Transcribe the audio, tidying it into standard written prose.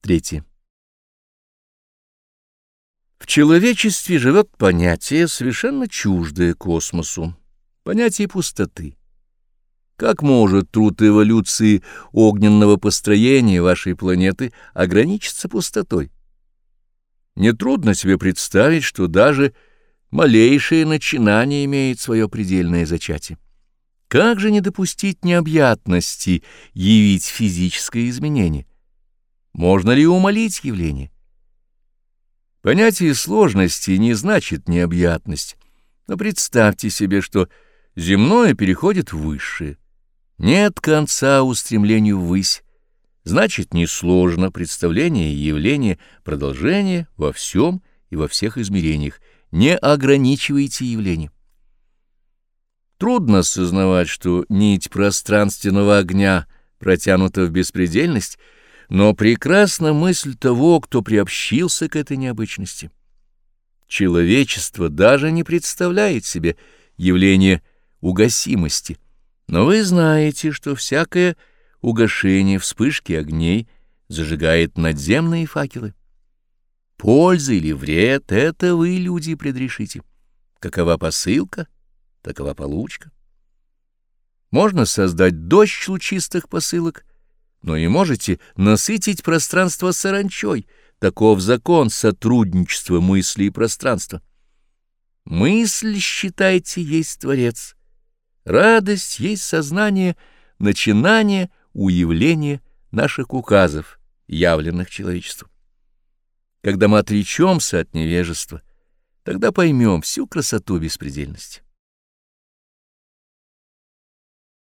Третье. В человечестве живет понятие, совершенно чуждое космосу, понятие пустоты. Как может труд эволюции огненного построения вашей планеты ограничиться пустотой? Нетрудно себе представить, что даже малейшее начинание имеет свое предельное зачатие. Как же не допустить необъятности, явить физическое изменение? Можно ли умалить явление? Понятие сложности не значит необъятность, но представьте себе, что земное переходит в высшее. Нет конца устремлению ввысь, значит, несложно представление и явление продолжение во всем и во всех измерениях. Не ограничивайте явление. Трудно сознавать, что нить пространственного огня протянута в беспредельность, но прекрасна мысль того, кто приобщился к этой необычности. Человечество даже не представляет себе явление угасимости, но вы знаете, что всякое угошение вспышки огней зажигает надземные факелы. Польза или вред — это вы, люди, предрешите. Какова посылка, такова получка. Можно создать дождь лучистых посылок, но и можете насытить пространство саранчой. Таков закон сотрудничества мысли и пространства. Мысль, считайте, есть Творец. Радость есть сознание, начинание, уявление наших указов, явленных человечеству. Когда мы отречемся от невежества, тогда поймем всю красоту беспредельности.